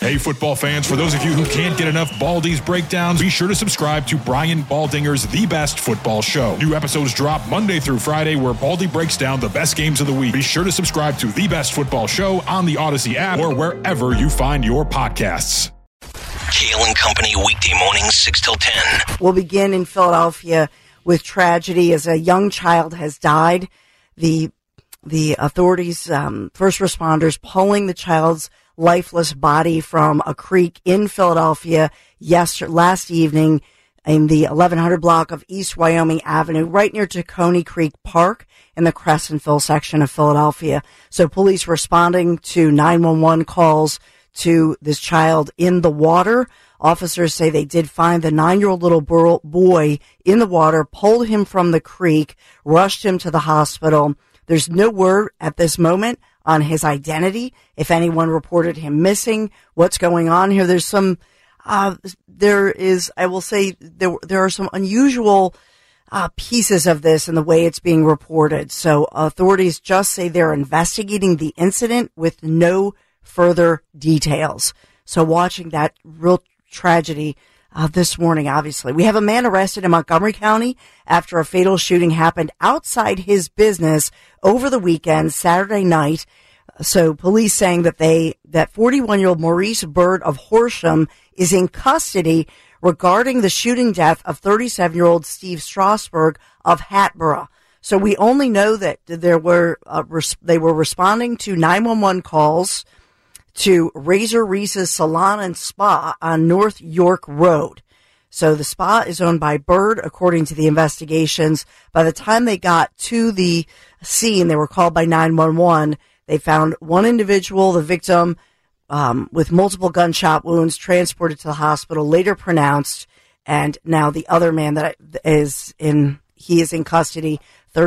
Hey, football fans, for those of you who can't get enough Baldy's breakdowns, be sure to subscribe to Brian Baldinger's The Best Football Show. New episodes drop Monday through Friday, where Baldy breaks down the best games of the week. Be sure to subscribe to The Best Football Show on the Odyssey app or wherever you find your podcasts. Kale and Company, weekday mornings, 6 till 10. We'll begin in Philadelphia with tragedy as a young child has died. The authorities, first responders, pulling the child's lifeless body from a creek in Philadelphia last evening in the 1100 block of East Wyoming Avenue, right near Tacony Creek Park in the Crescentville section of Philadelphia. So police responding to 911 calls to this child in the water. Officers say they did find the 9-year-old little boy in the water, pulled him from the creek, rushed him to the hospital. There's no word at this moment on his identity, if anyone reported him missing, what's going on here. There's some, I will say, there are some unusual pieces of this and the way it's being reported. So authorities just say they're investigating the incident with no further details. So watching that real tragedy this morning, obviously. We have a man arrested in Montgomery County after a fatal shooting happened outside his business over the weekend, Saturday night. So police saying that 41-year-old Maurice Bird of Horsham is in custody regarding the shooting death of 37-year-old Steve Strasburg of Hatboro. So we only know that they were responding to 911 calls to Razor Reese's Salon and Spa on North York Road. So the spa is owned by Bird, according to the investigations. By the time they got to the scene, they were called by 911. They found one individual, the victim, with multiple gunshot wounds, transported to the hospital, later pronounced. And now the other man he is in custody,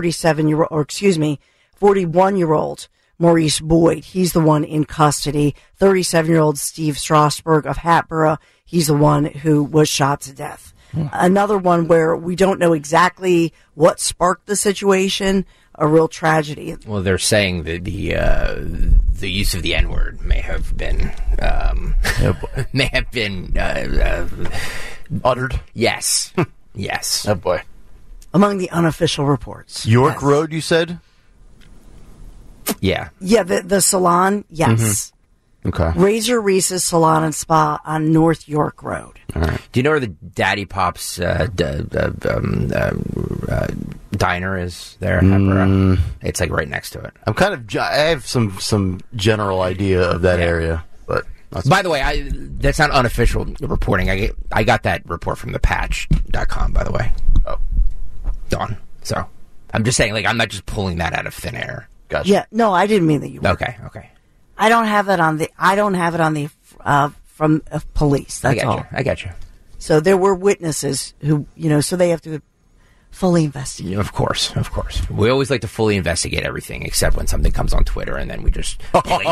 41-year-old Maurice Boyd. He's the one in custody. 37-year-old Steve Strasburg of Hatboro. He's the one who was shot to death. Another one where we don't know exactly what sparked the situation. A real tragedy. Well, they're saying that the use of the N-word may have been uttered. Yes. Yes. Oh boy. Among the unofficial reports. York Road, you said? Yeah. Yeah, the salon, yes. Mm-hmm. Okay. Razor Reese's Salon and Spa on North York Road. All right. Do you know where the Daddy Pops diner is there? It's like right next to it. I have some general idea of that area, but by the way, that's not unofficial reporting. I got that report from thepatch.com, by the way. Oh. Dawn. So I'm just saying, like, I'm not just pulling that out of thin air. Gotcha. Yeah, no, I didn't mean that you were. Okay. I don't have it on the from police. That's all. I got you. So there were witnesses who, so they have to fully investigate. Of course. We always like to fully investigate everything, except when something comes on Twitter, and then we just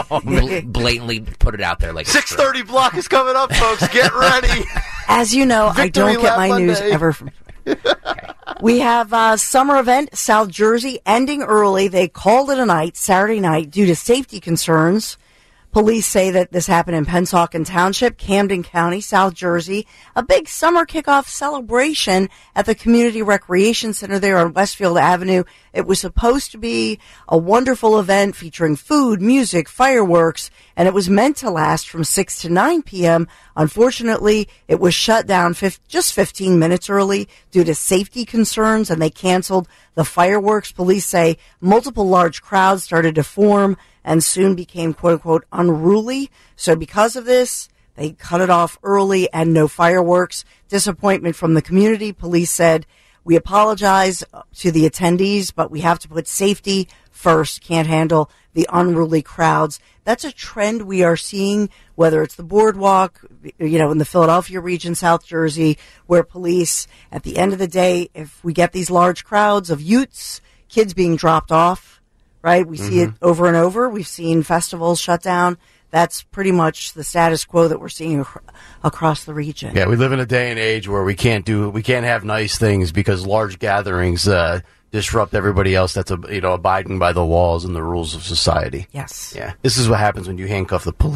blatantly put it out there. Like 6:30 block is coming up, folks. Get ready. As you know, I don't get my news ever from. Okay. We have a summer event, South Jersey, ending early. They called it a night, Saturday night, due to safety concerns. Police say that this happened in Pennsauken Township, Camden County, South Jersey. A big summer kickoff celebration at the Community Recreation Center there on Westfield Avenue. It was supposed to be a wonderful event featuring food, music, fireworks, and it was meant to last from 6 to 9 p.m. Unfortunately, it was shut down just 15 minutes early due to safety concerns, and they canceled the fireworks. Police say multiple large crowds started to form and soon became, quote-unquote, unruly. So because of this, they cut it off early and no fireworks. Disappointment from the community. Police said, we apologize to the attendees, but we have to put safety first. Can't handle the unruly crowds. That's a trend we are seeing, whether it's the boardwalk, in the Philadelphia region, South Jersey, where police, at the end of the day, if we get these large crowds of youths, kids being dropped off, right? We see it over and over. We've seen festivals shut down. That's pretty much the status quo that we're seeing across the region. Yeah, we live in a day and age where we can't have nice things because large gatherings disrupt everybody else that's abiding by the laws and the rules of society. Yes. Yeah. This is what happens when you handcuff the police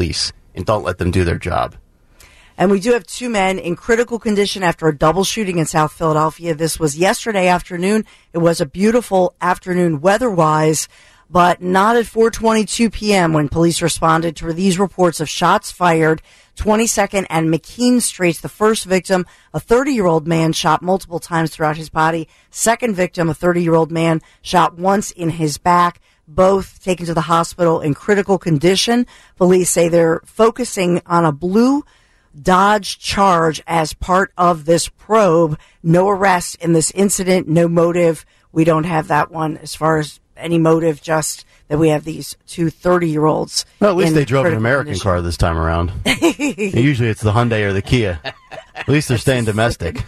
and don't let them do their job. And we do have 2 men in critical condition after a double shooting in South Philadelphia. This was yesterday afternoon. It was a beautiful afternoon weather-wise, but not at 4:22 p.m. when police responded to these reports of shots fired 22nd and McKean Streets. The first victim, a 30-year-old man, shot multiple times throughout his body. Second victim, a 30-year-old man, shot once in his back. Both taken to the hospital in critical condition. Police say they're focusing on a blue Dodge Charge as part of this probe. No arrest in this incident, no motive. We don't have that one as far as any motive, just that we have these 2 30-year-olds. Well, at least they drove an American car this time around. Usually it's the Hyundai or the Kia. At least they're staying domestic.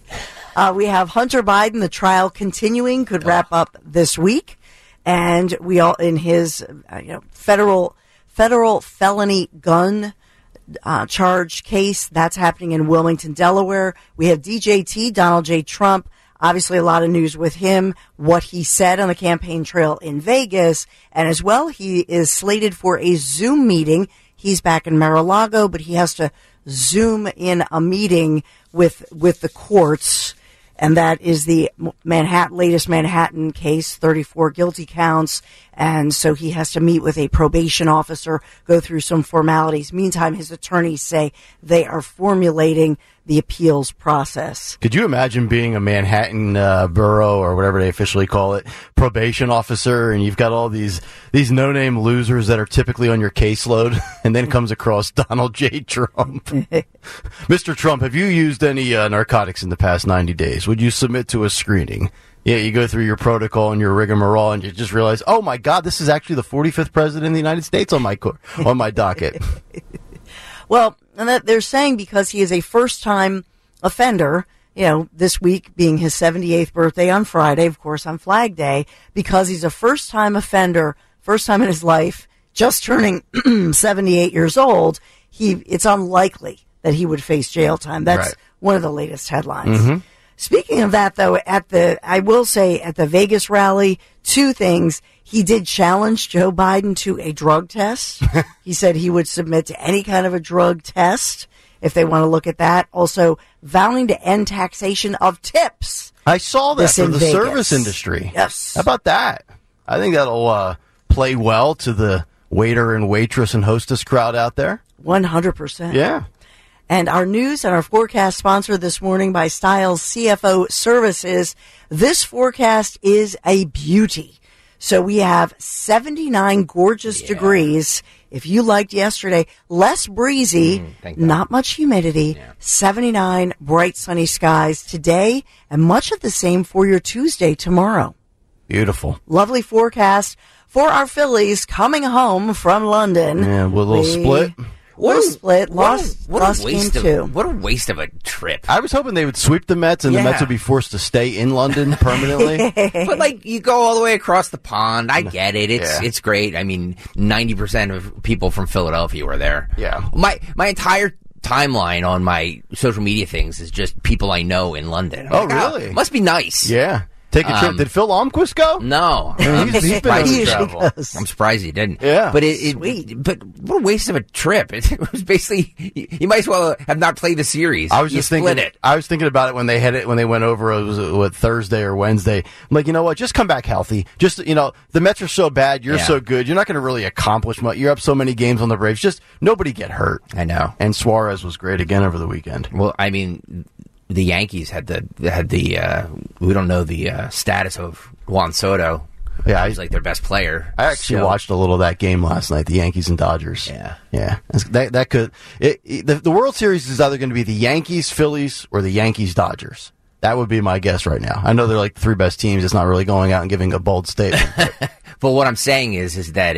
We have Hunter Biden, the trial continuing, could wrap up this week. And we all, in his federal felony gun charge case, that's happening in Wilmington, Delaware. We have DJT, Donald J. Trump. Obviously, a lot of news with him, what he said on the campaign trail in Vegas. And as well, he is slated for a Zoom meeting. He's back in Mar-a-Lago, but he has to Zoom in a meeting with the courts. And that is the latest Manhattan case, 34 guilty counts. And so he has to meet with a probation officer, go through some formalities. Meantime, his attorneys say they are formulating the appeals process. Could you imagine being a Manhattan borough, or whatever they officially call it, probation officer, and you've got all these no-name losers that are typically on your caseload, and then comes across Donald J. Trump. Mr. Trump, have you used any narcotics in the past 90 days? Would you submit to a screening? Yeah, you go through your protocol and your rigmarole, and you just realize, oh my God, this is actually the 45th president of the United States on my docket. Well, and that they're saying because he is a first-time offender, this week being his 78th birthday on Friday, of course, on Flag Day, because he's a first-time offender, first time in his life, just turning 78 years old, it's unlikely that he would face jail time. That's one of the latest headlines. Mm-hmm. Speaking of that, though, I will say at the Vegas rally, 2 things. He did challenge Joe Biden to a drug test. He said he would submit to any kind of a drug test if they want to look at that. Also, vowing to end taxation of tips. I saw that for the service industry. Yes. How about that? I think that'll play well to the waiter and waitress and hostess crowd out there. 100%. Yeah. And our news and our forecast sponsored this morning by Styles CFO Services. This forecast is a beauty. So we have 79 gorgeous degrees. If you liked yesterday, less breezy, not much humidity, 79 bright sunny skies today, and much of the same for your Tuesday tomorrow. Beautiful. Lovely forecast for our Phillies coming home from London. Yeah, with a little split. Lost game 2. What a waste of a trip. I was hoping they would sweep the Mets and the Mets would be forced to stay in London permanently. But, you go all the way across the pond. I get it. It's great. I mean, 90% of people from Philadelphia were there. Yeah. My entire timeline on my social media things is just people I know in London. Really? Must be nice. Yeah. Take a trip. Did Phil Almquist go? No. He's been on travel. I'm surprised he didn't. Yeah. But but what a waste of a trip. It was basically, you might as well have not played the series. I was thinking about it when they went over, it was Thursday or Wednesday. I'm like, you know what? Just come back healthy. Just, the Mets are so bad. You're so good. You're not going to really accomplish much. You're up so many games on the Braves. Just nobody get hurt. I know. And Suarez was great again over the weekend. Well, I mean, the Yankees had the we don't know the status of Juan Soto. Yeah, he's like their best player. I actually watched a little of that game last night, the Yankees and Dodgers. Yeah. That could the World Series is either going to be the Yankees, Phillies, or the Yankees, Dodgers. That would be my guess right now. I know they're like the 3 best teams. It's not really going out and giving a bold statement. But what I'm saying is that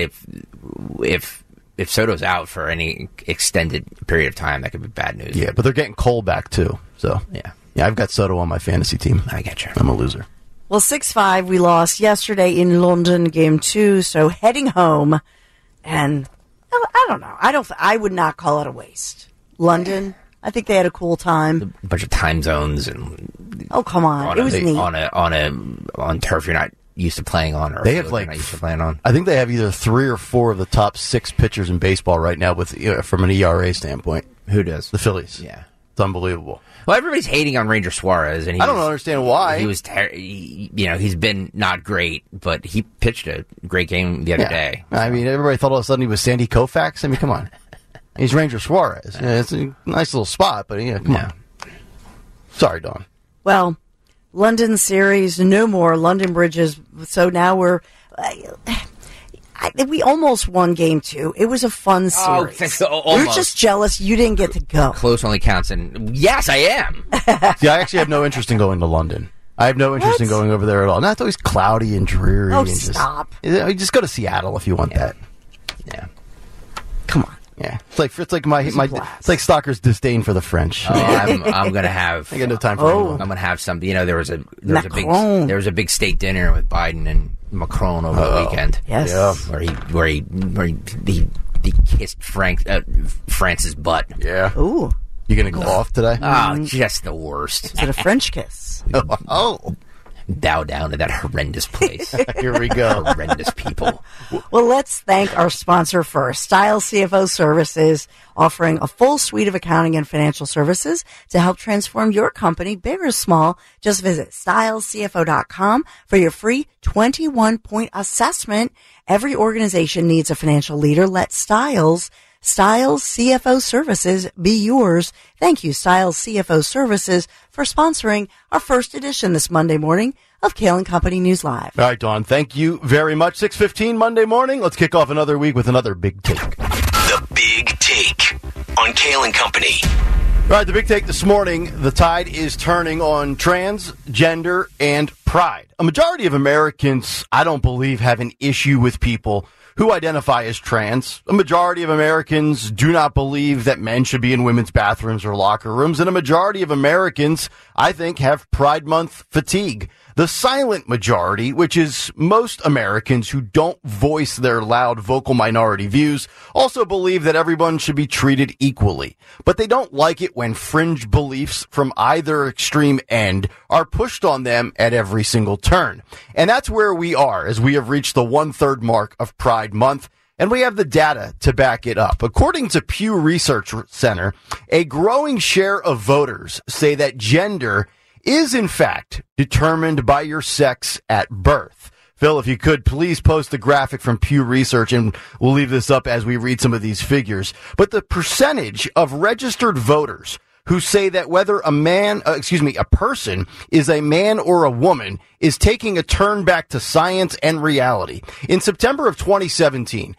if Soto's out for any extended period of time, that could be bad news. Yeah, but they're getting Cole back too. So yeah, I've got Soto on my fantasy team. I get you. I'm a loser. Well, 6-5 we lost yesterday in London, game 2. So heading home, and I don't know. I would not call it a waste. London, I think they had a cool time. A bunch of time zones and oh come on, it was neat on turf you're not used to playing on, or They have not used to playing on. I think they have either 3 or 4 of the top 6 pitchers in baseball right now with from an ERA standpoint. Who does? The Phillies. Yeah. It's unbelievable. Well, everybody's hating on Ranger Suarez, and I don't understand why. He was, he's been not great, but he pitched a great game the other day. I mean, everybody thought all of a sudden he was Sandy Koufax. I mean, come on. He's Ranger Suarez. Yeah, it's a nice little spot, but come on. Sorry, Dawn. Well, London series, no more London bridges. So now we almost won game 2. It was a fun series. We're just jealous you didn't get to go. Close only counts, and yes, I am. See, I actually have no interest in going to London. I have no interest in going over there at all. Not always cloudy and dreary. Oh, stop. Just go to Seattle if you want that. Yeah. Come on. Yeah, it's like it's like Stocker's disdain for the French. Oh, I'm gonna have. I got no time for anyone. I'm gonna have some. There was a big state dinner with Biden and Macron over the weekend. Yes, where he kissed France's butt. Yeah. Ooh. You gonna go off today? Oh, just the worst. Is it a French kiss? Oh. Bow down to that horrendous place. Here we go. Horrendous people. Well, let's thank our sponsor first, Styles CFO Services, offering a full suite of accounting and financial services to help transform your company, big or small. Just visit stylescfo.com for your free 21-point assessment. Every organization needs a financial leader. Let Styles CFO Services be yours. Thank you, Styles CFO Services, for sponsoring our first edition this Monday morning of Kale and Company News Live. All right, Dawn, thank you very much. 6:15 Monday morning. Let's kick off another week with another Big Take. The Big Take on Kale and Company. All right, the Big Take this morning, the tide is turning on transgender and pride. A majority of Americans, I don't believe, have an issue with people who identify as trans. A majority of Americans do not believe that men should be in women's bathrooms or locker rooms. And a majority of Americans, I think, have Pride Month fatigue. The silent majority, which is most Americans who don't voice their loud vocal minority views, also believe that everyone should be treated equally. But they don't like it when fringe beliefs from either extreme end are pushed on them at every single turn. And that's where we are as we have reached the 1/3 mark of Pride Month. And we have the data to back it up. According to Pew Research Center, a growing share of voters say that gender is, in fact, determined by your sex at birth. Phil, if you could, please post the graphic from Pew Research, and we'll leave this up as we read some of these figures. But the percentage of registered voters who say that whether a person is a man or a woman is taking a turn back to science and reality. In September of 2017,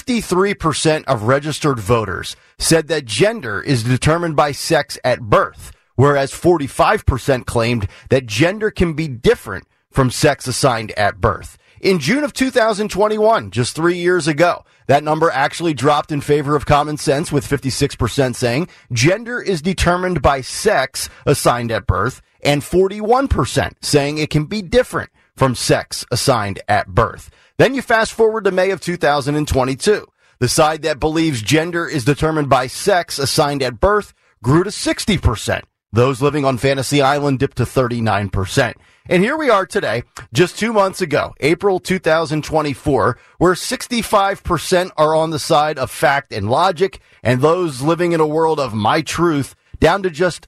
53% of registered voters said that gender is determined by sex at birth, whereas 45% claimed that gender can be different from sex assigned at birth. In June of 2021, just 3 years ago, that number actually dropped in favor of common sense, with 56% saying gender is determined by sex assigned at birth, and 41% saying it can be different from sex assigned at birth. Then you fast forward to May of 2022. The side that believes gender is determined by sex assigned at birth grew to 60%. Those living on Fantasy Island dipped to 39%. And here we are today, just 2 months ago, April 2024, where 65% are on the side of fact and logic, and those living in a world of my truth down to just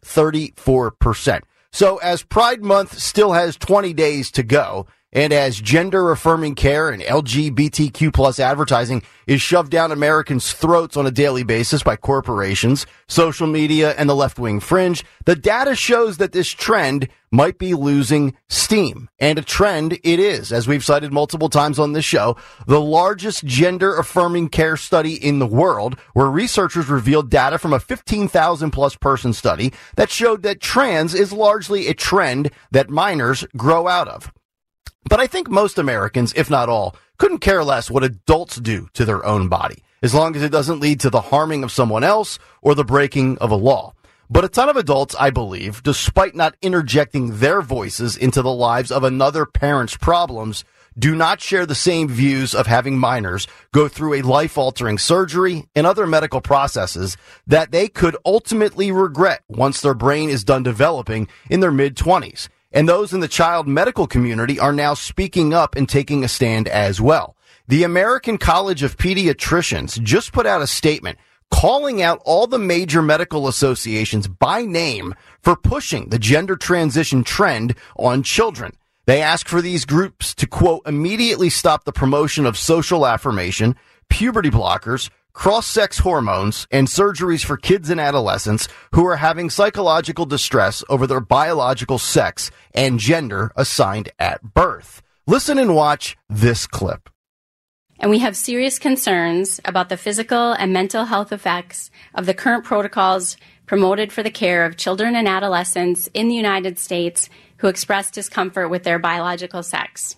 34%. So as Pride Month still has 20 days to go, and as gender-affirming care and LGBTQ plus advertising is shoved down Americans' throats on a daily basis by corporations, social media, and the left-wing fringe, the data shows that this trend might be losing steam. And a trend it is. As we've cited multiple times on this show, the largest gender-affirming care study in the world, where researchers revealed data from a 15,000-plus person study that showed that trans is largely a trend that minors grow out of. But I think most Americans, if not all, couldn't care less what adults do to their own body, as long as it doesn't lead to the harming of someone else or the breaking of a law. But a ton of adults, I believe, despite not interjecting their voices into the lives of another parent's problems, do not share the same views of having minors go through a life-altering surgery and other medical processes that they could ultimately regret once their brain is done developing in their mid-20s. And those in the child medical community are now speaking up and taking a stand as well. The American College of Pediatricians just put out a statement calling out all the major medical associations by name for pushing the gender transition trend on children. They ask for these groups to, quote, immediately stop the promotion of social affirmation, puberty blockers, cross-sex hormones, and surgeries for kids and adolescents who are having psychological distress over their biological sex and gender assigned at birth. Listen and watch this clip. And we have serious concerns about the physical and mental health effects of the current protocols promoted for the care of children and adolescents in the United States who express discomfort with their biological sex.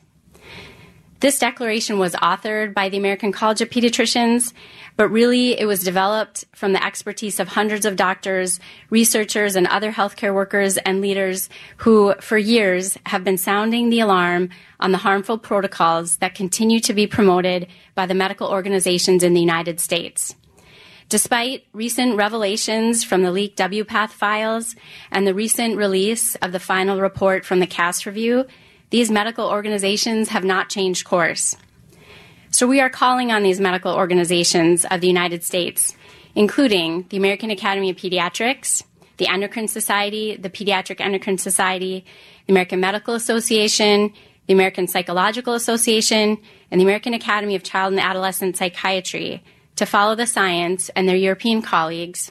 This declaration was authored by the American College of Pediatricians, but really it was developed from the expertise of hundreds of doctors, researchers, and other healthcare workers and leaders who, for years, have been sounding the alarm on the harmful protocols that continue to be promoted by the medical organizations in the United States. Despite recent revelations from the leaked WPATH files and the recent release of the final report from the CAS review, these medical organizations have not changed course. So we are calling on these medical organizations of the United States, including the American Academy of Pediatrics, the Endocrine Society, the Pediatric Endocrine Society, the American Medical Association, the American Psychological Association, and the American Academy of Child and Adolescent Psychiatry to follow the science and their European colleagues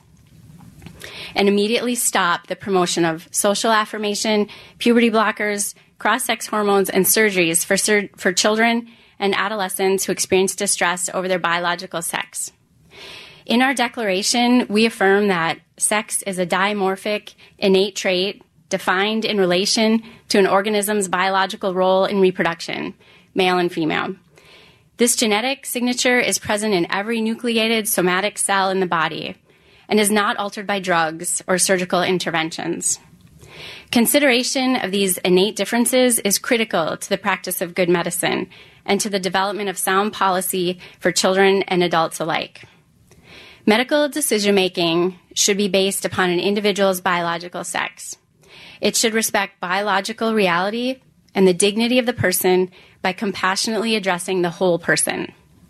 and immediately stop the promotion of social affirmation, puberty blockers, cross-sex hormones, and surgeries for children and adolescents who experience distress over their biological sex. In our declaration, we affirm that sex is a dimorphic, innate trait defined in relation to an organism's biological role in reproduction, male and female. This genetic signature is present in every nucleated somatic cell in the body and is not altered by drugs or surgical interventions. Consideration of these innate differences is critical to the practice of good medicine and to the development of sound policy for children and adults alike. Medical decision-making should be based upon an individual's biological sex. It should respect biological reality and the dignity of the person by compassionately addressing the whole person.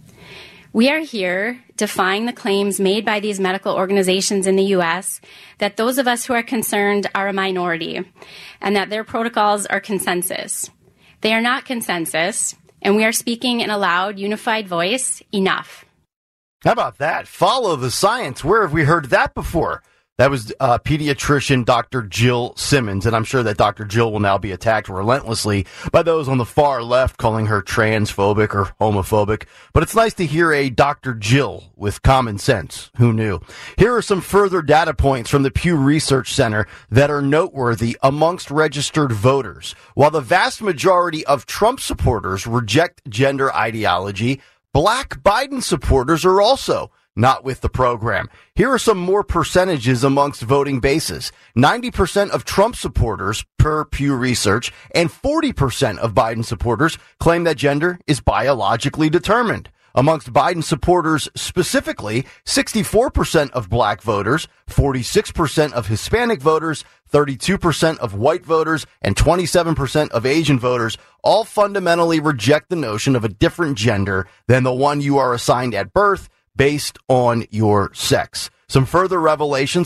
We are here defying the claims made by these medical organizations in the U.S. that those of us who are concerned are a minority and that their protocols are consensus. They are not consensus, and we are speaking in a loud, unified voice. Enough. How about that? Follow the science. Where have we heard that before? That was pediatrician Dr. Jill Simmons, and I'm sure that Dr. Jill will now be attacked relentlessly by those on the far left calling her transphobic or homophobic. But it's nice to hear a Dr. Jill with common sense. Who knew? Here are some further data points from the Pew Research Center that are noteworthy amongst registered voters. While the vast majority of Trump supporters reject gender ideology, Black Biden supporters are also not with the program. Here are some more percentages amongst voting bases. 90% of Trump supporters, per Pew Research, and 40% of Biden supporters claim that gender is biologically determined. Amongst Biden supporters specifically, 64% of black voters, 46% of Hispanic voters, 32% of white voters, and 27% of Asian voters all fundamentally reject the notion of a different gender than the one you are assigned at birth based on your sex. Some further revelations: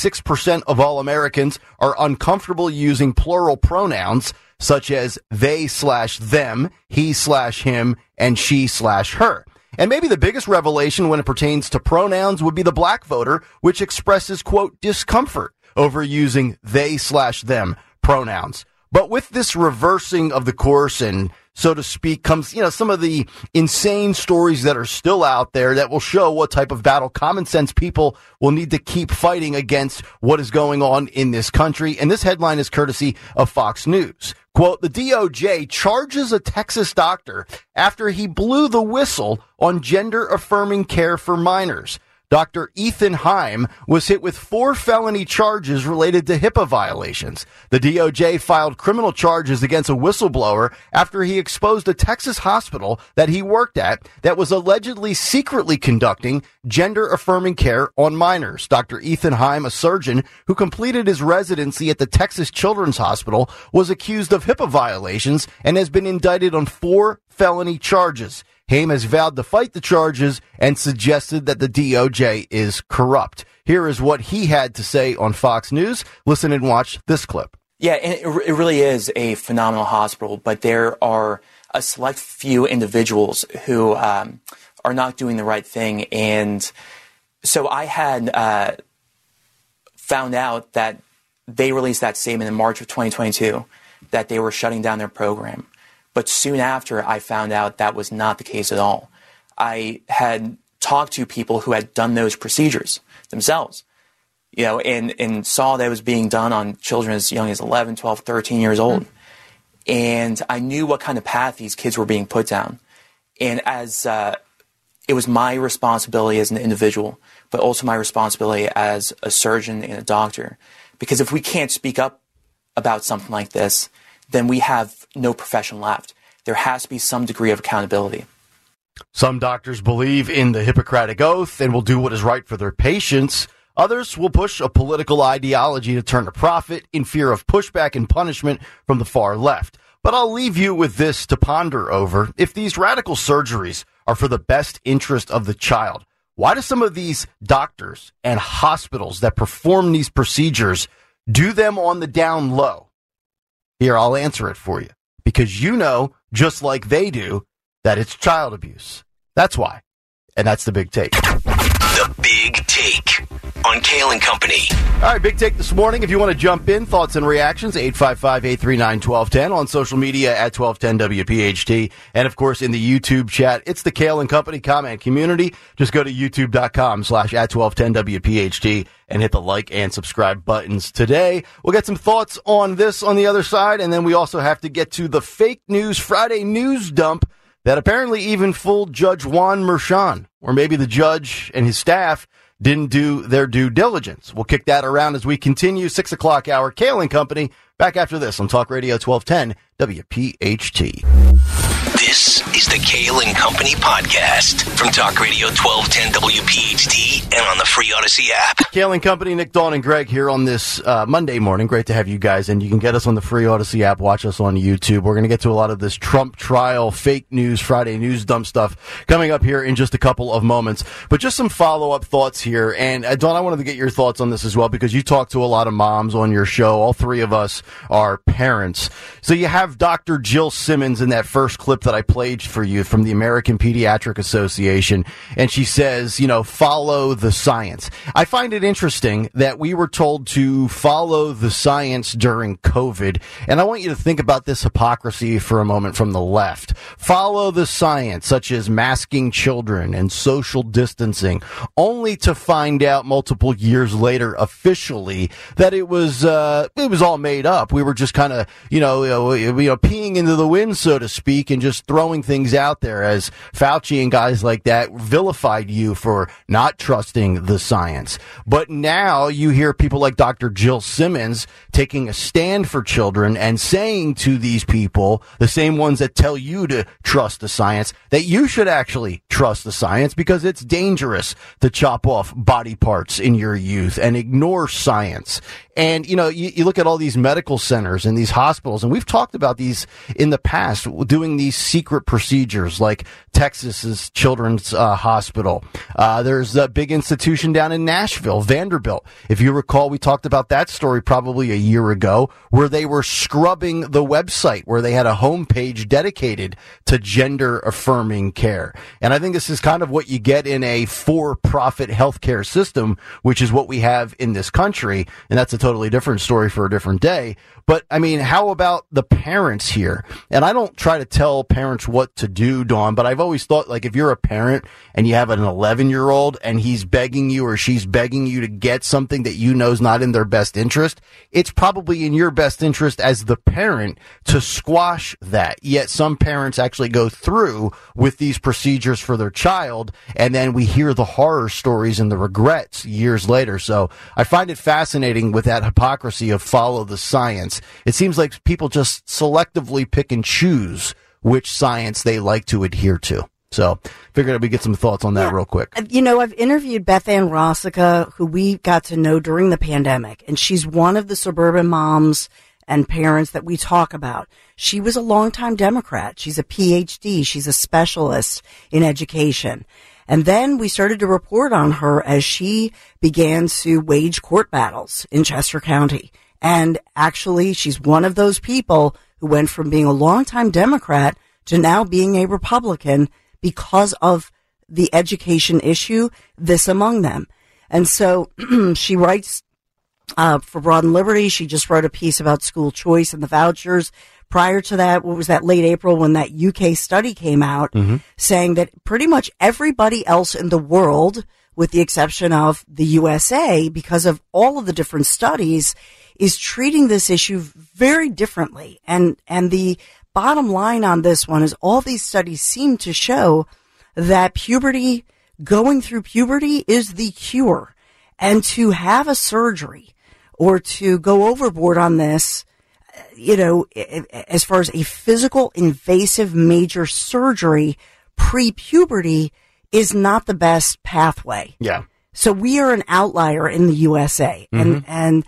56% of all Americans are uncomfortable using plural pronouns such as they/them, he/him, and she/her. And maybe the biggest revelation when it pertains to pronouns would be the black voter, which expresses, quote, discomfort over using they/them pronouns. But with this reversing of the course and, so to speak, comes, some of the insane stories that are still out there that will show what type of battle common sense people will need to keep fighting against what is going on in this country. And this headline is courtesy of Fox News. Quote, the DOJ charges a Texas doctor after he blew the whistle on gender-affirming care for minors. Dr. Ethan Heim was hit with 4 felony charges related to HIPAA violations. The DOJ filed criminal charges against a whistleblower after he exposed a Texas hospital that he worked at that was allegedly secretly conducting gender-affirming care on minors. Dr. Ethan Heim, a surgeon who completed his residency at the Texas Children's Hospital, was accused of HIPAA violations and has been indicted on 4 felony charges. Haim has vowed to fight the charges and suggested that the DOJ is corrupt. Here is what he had to say on Fox News. Listen and watch this clip. Yeah, and it really is a phenomenal hospital, but there are a select few individuals who are not doing the right thing. And so I had found out that they released that statement in March of 2022 that they were shutting down their program. But soon after, I found out that was not the case at all. I had talked to people who had done those procedures themselves, and saw that it was being done on children as young as 11, 12, 13 years old. And I knew what kind of path these kids were being put down. And as it was my responsibility as an individual, but also my responsibility as a surgeon and a doctor, because if we can't speak up about something like this, then we have no profession left. There has to be some degree of accountability. Some doctors believe in the Hippocratic Oath and will do what is right for their patients. Others will push a political ideology to turn a profit in fear of pushback and punishment from the far left. But I'll leave you with this to ponder over. If these radical surgeries are for the best interest of the child, why do some of these doctors and hospitals that perform these procedures do them on the down low? Here, I'll answer it for you. Because you know, just like they do, that it's child abuse. That's why. And that's the Big Take. The Big Take on Kale and Company. All right, Big Take this morning. If you want to jump in, thoughts and reactions, 855-839-1210 on social media at 1210WPHT. And, of course, in the YouTube chat, it's the Kale and Company comment community. Just go to youtube.com/@1210WPHT and hit the like and subscribe buttons today. We'll get some thoughts on this on the other side, and then we also have to get to the fake news Friday news dump that apparently even fooled Judge Juan Merchan, or maybe the judge and his staff didn't do their due diligence. We'll kick that around as we continue. 6 o'clock hour, Kale and Company. Back after this on Talk Radio 1210 WPHT. This is the Kale and Company podcast from Talk Radio 1210 WPHT and on the free Odyssey app. Kale and Company, Nick, Dawn, and Greg here on this Monday morning. Great to have you guys, and you can get us on the free Odyssey app. Watch us on YouTube. We're going to get to a lot of this Trump trial, fake news, Friday news dump stuff coming up here in just a couple of moments. But just some follow-up thoughts here. And Dawn, I wanted to get your thoughts on this as well, because you talk to a lot of moms on your show. All three of us are parents. So you have Dr. Jill Simmons in that first clip that I played for you from the American Pediatric Association, and she says, follow the science. I find it interesting that we were told to follow the science during COVID, and I want you to think about this hypocrisy for a moment from the left. Follow the science, such as masking children and social distancing, only to find out multiple years later officially that it was all made up. We were just kind of, peeing into the wind, so to speak, and just throwing things out there, as Fauci and guys like that vilified you for not trusting the science. But now you hear people like Dr. Jill Simmons taking a stand for children and saying to these people, the same ones that tell you to trust the science, that you should actually trust the science because it's dangerous to chop off body parts in your youth and ignore science. And, you look at all these medical centers and these hospitals, and we've talked about these in the past, doing these secret procedures like Texas's Children's Hospital. There's a big institution down in Nashville, Vanderbilt. If you recall, we talked about that story probably a year ago, where they were scrubbing the website, where they had a homepage dedicated to gender-affirming care. And I think this is kind of what you get in a for-profit healthcare system, which is what we have in this country, and that's a totally different story for a different day. But, I mean, how about the parents here? And I don't try to tell parents what to do, Dawn, but I've always thought, like, if you're a parent and you have an 11-year-old and he's begging you or she's begging you to get something that you know is not in their best interest, it's probably in your best interest as the parent to squash that. Yet some parents actually go through with these procedures for their child, and then we hear the horror stories and the regrets years later. So I find it fascinating with that hypocrisy of follow the science. It seems like people just selectively pick and choose which science they like to adhere to. So figured we'd get some thoughts on that real quick. You know, I've interviewed Beth Ann Rossica, who we got to know during the pandemic, and she's one of the suburban moms and parents that we talk about. She was a longtime Democrat. She's a PhD. She's a specialist in education. And then we started to report on her as she began to wage court battles in Chester County. And actually, she's one of those people who went from being a longtime Democrat to now being a Republican because of the education issue, this among them. And so she writes for Broad and Liberty. She just wrote a piece about school choice and the vouchers. Prior to that, what was that, late April, when that UK study came out, saying that pretty much everybody else in the world, with the exception of the USA, because of all of the different studies, is treating this issue very differently. And the bottom line on this one is all these studies seem to show that going through puberty is the cure. And to have a surgery or to go overboard on this, you know, as far as a physical invasive major surgery pre-puberty is not the best pathway. Yeah. So we are an outlier in the USA. And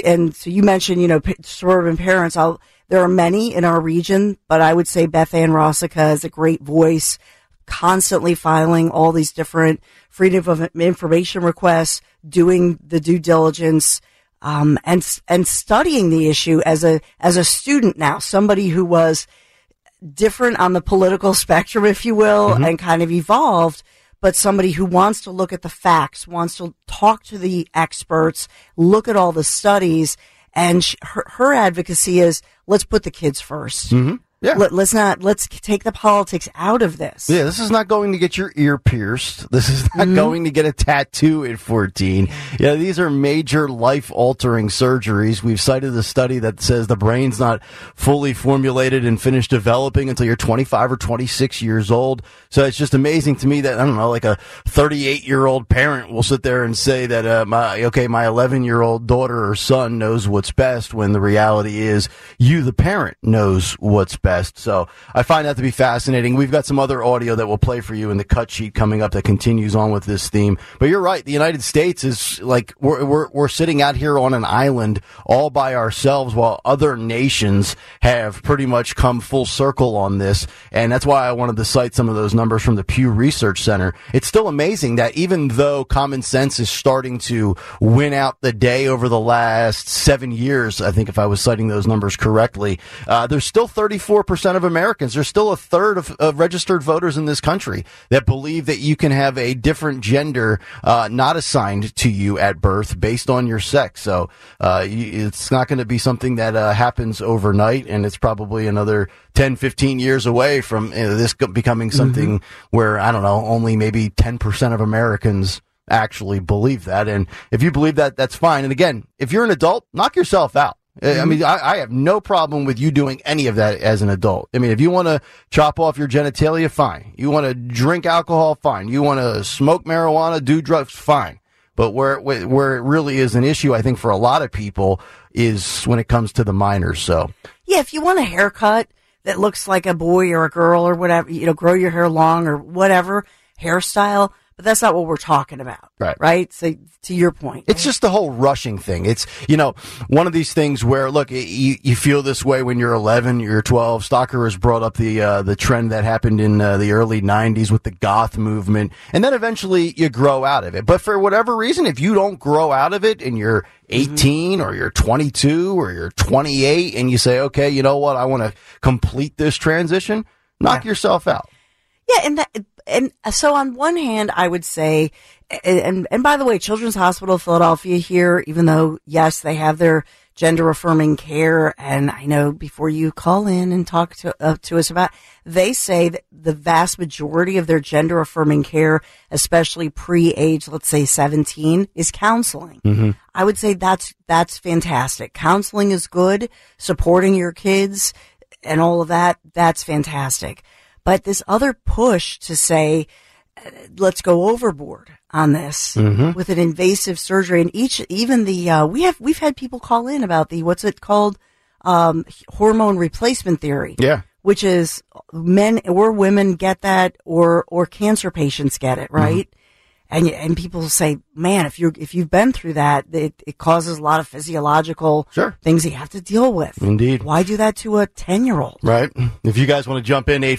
so you mentioned, you know, suburban parents. There are many in our region, but I would say Beth Ann Rossica is a great voice, constantly filing all these different freedom of information requests, doing the due diligence, and studying the issue as a student now, somebody who was different on the political spectrum, if you will, and kind of evolved, but somebody who wants to look at the facts, wants to talk to the experts, look at all the studies, and her advocacy is, let's put the kids first. Yeah. Let's take the politics out of this. Yeah, this is not going to get your ear pierced. This is not going to get a tattoo at 14. Yeah, these are major life-altering surgeries. We've cited a study that says the brain's not fully formulated and finished developing until you're 25 or 26 years old. So it's just amazing to me that, I don't know, like a 38-year-old parent will sit there and say that, my 11-year-old daughter or son knows what's best, when the reality is you, the parent, knows what's best. So I find that to be fascinating. We've got some other audio that we'll play for you in the cut sheet coming up that continues on with this theme. But you're right. The United States is like, we're sitting out here on an island all by ourselves while other nations have pretty much come full circle on this. And that's why I wanted to cite some of those numbers from the Pew Research Center. It's still amazing that even though common sense is starting to win out the day over the last 7 years, I think if I was citing those numbers correctly, there's still 34% of Americans. There's still a third of registered voters in this country that believe that you can have a different gender not assigned to you at birth based on your sex. So it's not going to be something that happens overnight, and it's probably another 10, 15 years away from this becoming something where, I don't know, only maybe 10% of Americans actually believe that. And if you believe that, that's fine. And again, if you're an adult, knock yourself out. I mean, I have no problem with you doing any of that as an adult. I mean, if you want to chop off your genitalia, fine. You want to drink alcohol, fine. You want to smoke marijuana, do drugs, fine. But where it really is an issue, I think, for a lot of people is when it comes to the minors. So yeah, if you want a haircut that looks like a boy or a girl or whatever, you know, grow your hair long or whatever hairstyle. But that's not what we're talking about. Right? So to your point. It's just the whole rushing thing. It's, you know, one of these things where, look, you feel this way when you're 11, you're 12. Stalker has brought up the trend that happened in the early 90s with the goth movement. And then eventually you grow out of it. But for whatever reason, if you don't grow out of it and you're 18 or you're 22 or you're 28 and you say, okay, you know what, I want to complete this transition, knock yourself out. Yeah, And so on one hand, I would say, and by the way, Children's Hospital of Philadelphia here, even though, yes, they have their gender affirming care, and I know before you call in and talk to us about, they say that the vast majority of their gender affirming care, especially pre-age, let's say 17, is counseling. Mm-hmm. I would say that's fantastic. Counseling is good. Supporting your kids and all of that, that's fantastic. But this other push to say, let's go overboard on this with an invasive surgery, and even the we've had people call in about the what's it called, hormone replacement theory, which is men or women get that, or cancer patients get it, right? And people say, man, if you've been through that, it causes a lot of physiological things you have to deal with. Indeed. Why do that to a 10-year-old? Right. If you guys want to jump in,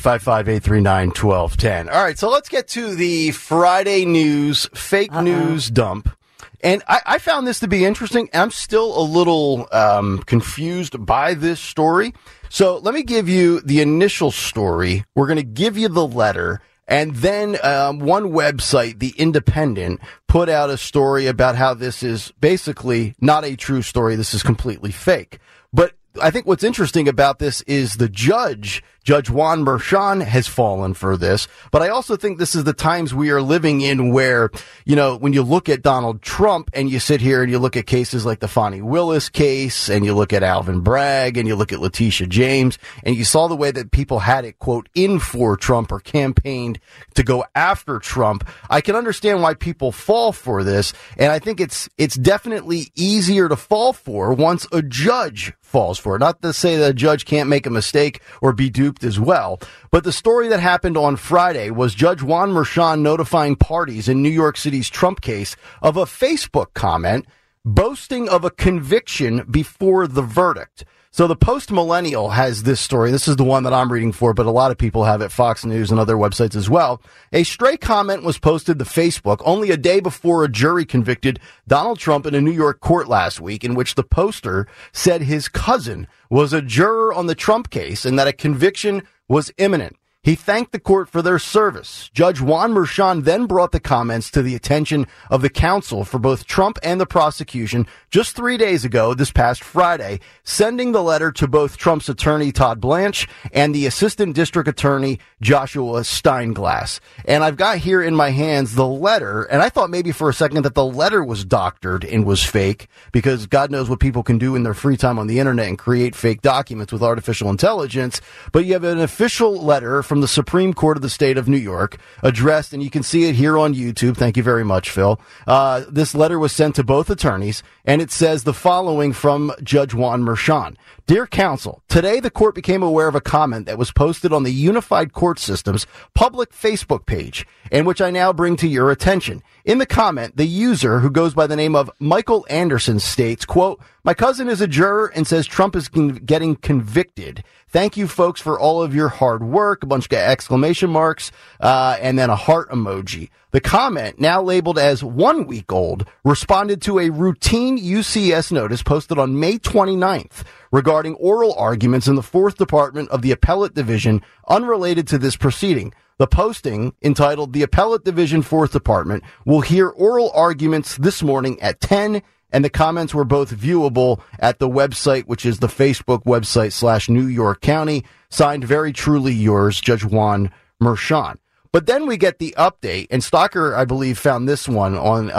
855-839-1210. All right, so let's get to the Friday news, fake news dump. And I found this to be interesting. I'm still a little confused by this story. So let me give you the initial story. We're going to give you the letter. And then one website, The Independent, put out a story about how this is basically not a true story. This is completely fake. But I think what's interesting about this is the Judge Juan Merchan, has fallen for this. But I also think this is the times we are living in where, you know, when you look at Donald Trump and you sit here and you look at cases like the Fani Willis case, and you look at Alvin Bragg, and you look at Letitia James, and you saw the way that people had it, quote, in for Trump or campaigned to go after Trump. I can understand why people fall for this. And I think it's definitely easier to fall for once a judge falls for it. Not to say that a judge can't make a mistake or be duped as well. But the story that happened on Friday was Judge Juan Merchan notifying parties in New York City's Trump case of a Facebook comment boasting of a conviction before the verdict. So the Post Millennial has this story. This is the one that I'm reading for, but a lot of people have it, Fox News and other websites as well. A stray comment was posted to Facebook only a day before a jury convicted Donald Trump in a New York court last week, in which the poster said his cousin was a juror on the Trump case and that a conviction was imminent. He thanked the court for their service. Judge Juan Merchan then brought the comments to the attention of the counsel for both Trump and the prosecution just 3 days ago, this past Friday, sending the letter to both Trump's attorney, Todd Blanche, and the assistant district attorney, Joshua Steinglass. And I've got here in my hands the letter, and I thought maybe for a second that the letter was doctored and was fake, because God knows what people can do in their free time on the internet and create fake documents with artificial intelligence. But you have an official letter from the Supreme Court of the state of New York, addressed, and you can see it here on YouTube. Thank you very much, Phil. This letter was sent to both attorneys, and it says the following from Judge Juan Merchan. Dear counsel, today the court became aware of a comment that was posted on the Unified Court System's public Facebook page, and which I now bring to your attention. In the comment, the user, who goes by the name of Michael Anderson, states, quote, my cousin is a juror and says Trump is getting convicted. Thank you, folks, for all of your hard work, a bunch of exclamation marks, and then a heart emoji. The comment, now labeled as 1 week old, responded to a routine UCS notice posted on May 29th regarding oral arguments in the 4th Department of the Appellate Division unrelated to this proceeding. The posting, entitled The Appellate Division 4th Department, will hear oral arguments this morning at 10, and the comments were both viewable at the website, which is the Facebook website / New York County. Signed, very truly yours, Judge Juan Merchan. But then we get the update, and Stalker, I believe, found this one on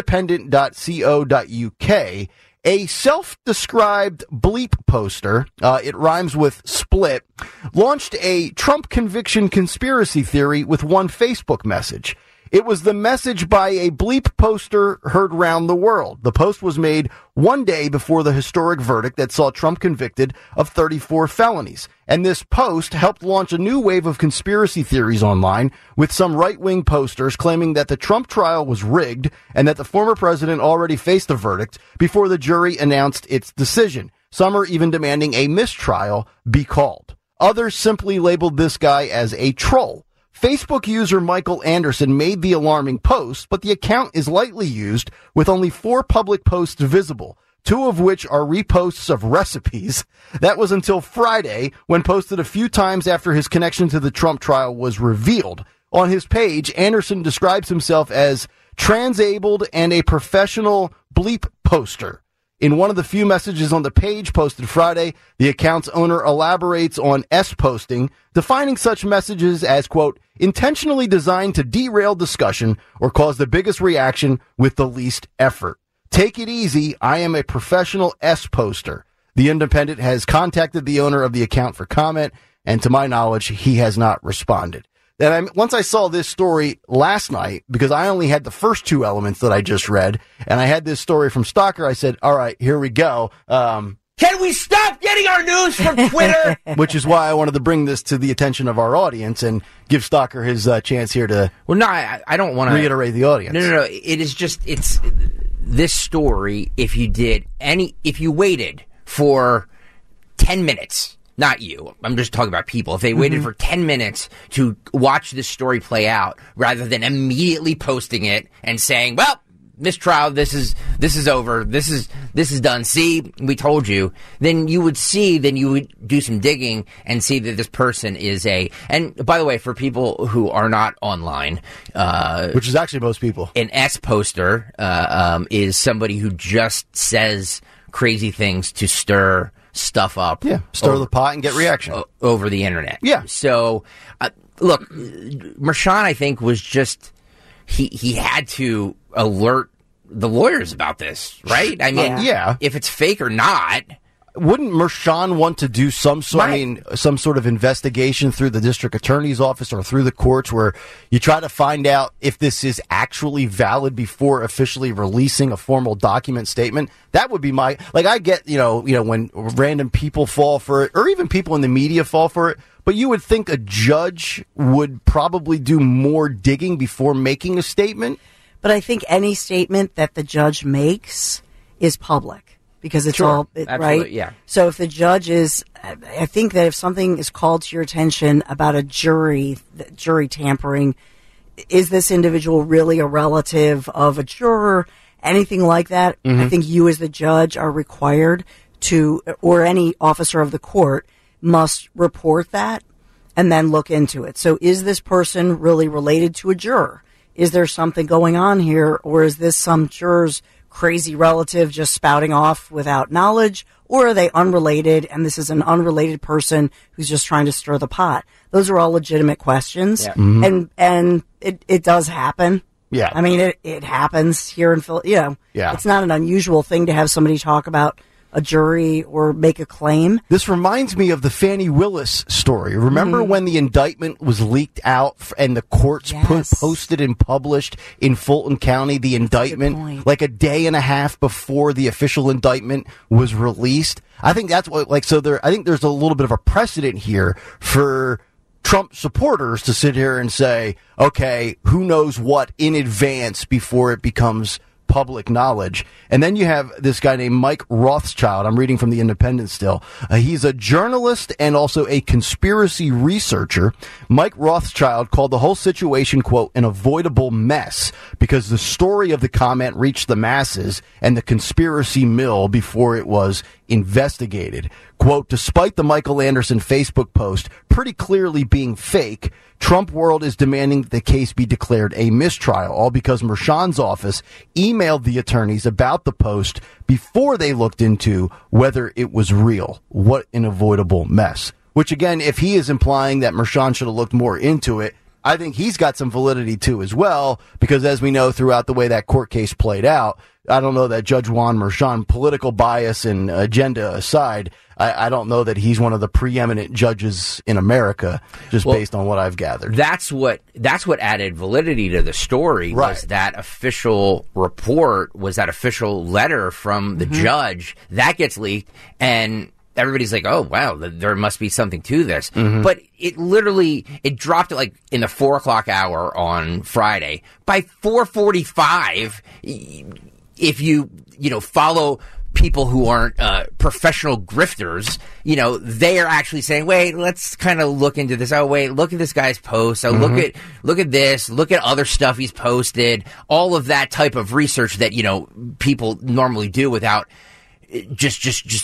independent.co.uk. A self-described bleep poster, it rhymes with split, launched a Trump conviction conspiracy theory with one Facebook message. It was the message by a bleep poster heard round the world. The post was made 1 day before the historic verdict that saw Trump convicted of 34 felonies. And this post helped launch a new wave of conspiracy theories online, with some right-wing posters claiming that the Trump trial was rigged and that the former president already faced a verdict before the jury announced its decision. Some are even demanding a mistrial be called. Others simply labeled this guy as a troll. Facebook user Michael Anderson made the alarming post, but the account is lightly used, with only 4 public posts visible, 2 of which are reposts of recipes. That was until Friday, when posted a few times after his connection to the Trump trial was revealed. on his page, Anderson describes himself as transabled and a professional bleep poster. In one of the few messages on the page posted Friday, the account's owner elaborates on S-posting, defining such messages as, quote, intentionally designed to derail discussion or cause the biggest reaction with the least effort. Take it easy. I am a professional S-poster. The Independent has contacted the owner of the account for comment, and to my knowledge, he has not responded. Then once I saw this story last night, because I only had the first two elements that I just read, and I had this story from Stalker, I said, all right, here we go. Can we stop getting our news from Twitter? Which is why I wanted to bring this to the attention of our audience and give Stalker his chance here to well, no, I don't want to reiterate the audience. No. It is just, it's this story, if you waited for 10 minutes, not you, I'm just talking about people. If they waited for 10 minutes to watch this story play out, rather than immediately posting it and saying, well, mistrial, this is over, this is done, see, we told you, then you would do some digging and see that this person is and by the way, for people who are not online, which is actually most people, an S-poster is somebody who just says crazy things to stir stuff up. Yeah, stir the pot and get reaction. Over the internet. Yeah. So, look, Mershon, I think, was just, he had to alert the lawyers about this, right? I mean, yeah. If it's fake or not. Wouldn't Mershon want to do some sort of investigation through the district attorney's office or through the courts where you try to find out if this is actually valid before officially releasing a formal document statement? That would be I get, when random people fall for it, or even people in the media fall for it, but you would think a judge would probably do more digging before making a statement. But I think any statement that the judge makes is public. Because it's all, right? Yeah. So if the judge I think that if something is called to your attention about a jury tampering, is this individual really a relative of a juror? Anything like that? I think you as the judge are required to, or any officer of the court must report that and then look into it. So is this person really related to a juror? Is there something going on here, or is this some juror's crazy relative just spouting off without knowledge, or are they unrelated and this is an unrelated person who's just trying to stir the pot? Those are all legitimate questions. Yeah. And it does happen. Yeah. I mean, it happens here in Philadelphia. Yeah. It's not an unusual thing to have somebody talk about a jury or make a claim. This reminds me of the Fannie Willis story. Remember when the indictment was leaked out and the courts posted and published in Fulton County the indictment like a day and a half before the official indictment was released? I think that's what, I think there's a little bit of a precedent here for Trump supporters to sit here and say, okay, who knows what in advance before it becomes public knowledge. And then you have this guy named Mike Rothschild. I'm reading from the Independent still. He's a journalist and also a conspiracy researcher. Mike Rothschild called the whole situation, quote, an avoidable mess because the story of the comment reached the masses and the conspiracy mill before it was investigated. Quote, despite the Michael Anderson Facebook post pretty clearly being fake, Trump World is demanding the case be declared a mistrial, all because Mershon's office emailed the attorneys about the post before they looked into whether it was real. What an avoidable mess. Which, again, if he is implying that Mershon should have looked more into it, I think he's got some validity, too, as well, because as we know throughout the way that court case played out, I don't know that Judge Juan Mershon, political bias and agenda aside, I don't know that he's one of the preeminent judges in America, just based on what I've gathered. That's what added validity to the story, was that official report, was that official letter from the judge. That gets leaked, and everybody's like, oh, wow, there must be something to this. But it dropped it in the 4 o'clock hour on Friday. By 4:45, if you follow people who aren't professional grifters, they are actually saying, wait, let's kind of look into this. Oh, wait, look at this guy's post. Oh, look at this. Look at other stuff he's posted. All of that type of research that, people normally do without just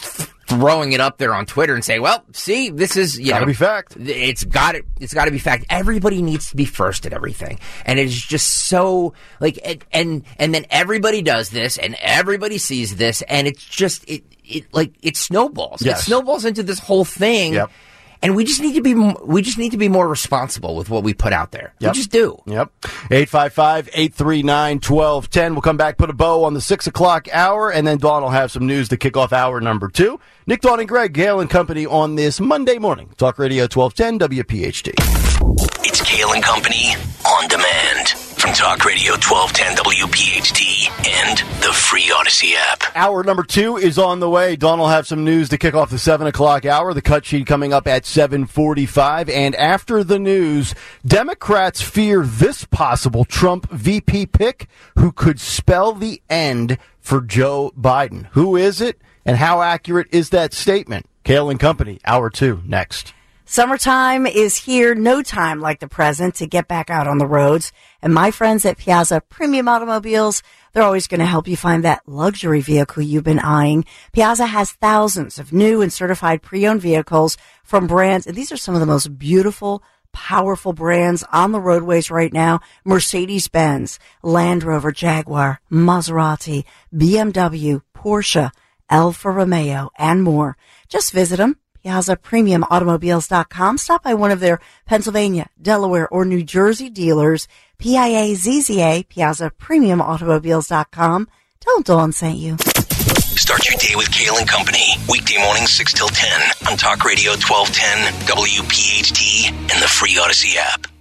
throwing it up there on Twitter and saying, well, see, this is, gotta be fact. It's got to be fact. Everybody needs to be first at everything. And it's just so like, and then everybody does this and everybody sees this and it's just, it snowballs. Yes. It snowballs into this whole thing. Yep. And we just need to be more responsible with what we put out there. Yep. We just do. Yep. 855-839-1210. We'll come back, put a bow on the 6 o'clock hour, and then Dawn will have some news to kick off hour number 2. Nick, Dawn, and Greg, Gale and Company on this Monday morning. Talk Radio 1210 WPHT. It's Gale and Company on demand from Talk Radio 1210 WPHT and the free Odyssey app. Hour number 2 is on the way. Dawn will have some news to kick off the 7 o'clock hour. The cut sheet coming up at 7:45. And after the news, Democrats fear this possible Trump VP pick who could spell the end for Joe Biden. Who is it, and how accurate is that statement? Gale and Company, hour 2, next. Summertime is here. No time like the present to get back out on the roads. And my friends at Piazza Premium Automobiles, they're always going to help you find that luxury vehicle you've been eyeing. Piazza has thousands of new and certified pre-owned vehicles from brands, and these are some of the most beautiful, powerful brands on the roadways right now. Mercedes-Benz, Land Rover, Jaguar, Maserati, BMW, Porsche, Alfa Romeo, and more. Just visit them. PiazzaPremiumAutomobiles.com. Stop by one of their Pennsylvania, Delaware, or New Jersey dealers. PIAZZA, PiazzaPremiumAutomobiles.com. Tell them Dawn sent you. Start your day with Gale and Company. Weekday mornings 6 till 10 on Talk Radio 1210, WPHT, and the free Odyssey app.